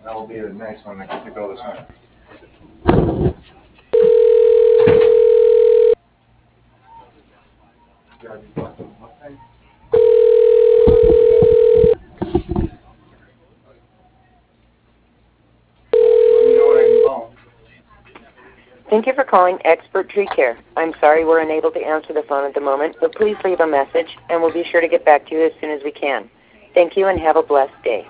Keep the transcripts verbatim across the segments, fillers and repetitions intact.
That will be the next one. I can take all this one. Thank you for calling Expert Tree Care. I'm sorry we're unable to answer the phone at the moment, but please leave a message and we'll be sure to get back to you as soon as we can. Thank you and have a blessed day.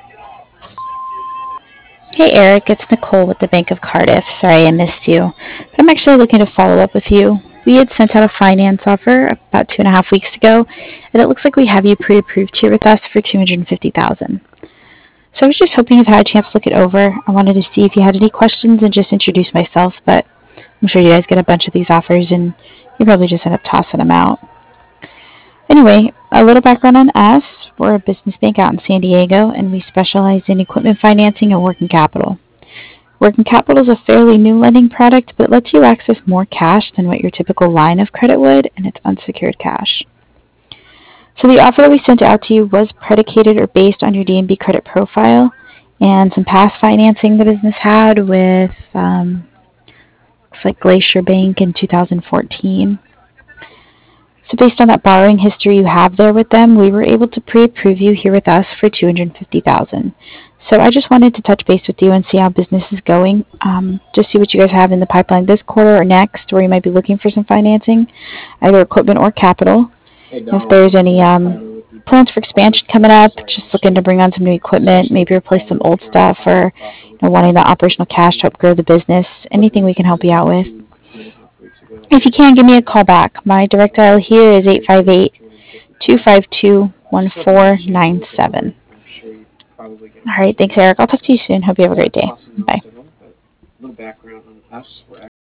Hey Eric, it's Nicole with the Bank of Cardiff. Sorry I missed you. But I'm actually looking to follow up with you. We had sent out a finance offer about two and a half weeks ago, and it looks like we have you pre-approved here with us for two hundred fifty thousand dollars. So I was just hoping you've had a chance to look it over. I wanted to see if you had any questions and just introduce myself, but I'm sure you guys get a bunch of these offers and you probably just end up tossing them out. Anyway, a little background on us. We're a business bank out in San Diego, and we specialize in equipment financing and working capital. Working capital is a fairly new lending product, but it lets you access more cash than what your typical line of credit would, and it's unsecured cash. So the offer that we sent out to you was predicated or based on your D N B credit profile and some past financing the business had with, um, looks like Glacier Bank in two thousand fourteen. So based on that borrowing history you have there with them, we were able to pre-approve you here with us for two hundred fifty thousand dollars. So I just wanted to touch base with you and see how business is going. Um, just see what you guys have in the pipeline this quarter or next, where you might be looking for some financing, either equipment or capital. If there's any um, plans for expansion coming up, just looking to bring on some new equipment, maybe replace some old stuff, or you know, wanting the operational cash to help grow the business, anything we can help you out with. If you can, give me a call back. My direct dial here is eight five eight, two five two, one four nine seven. All right, thanks, Eric. I'll talk to you soon. Hope you have a great day. Bye.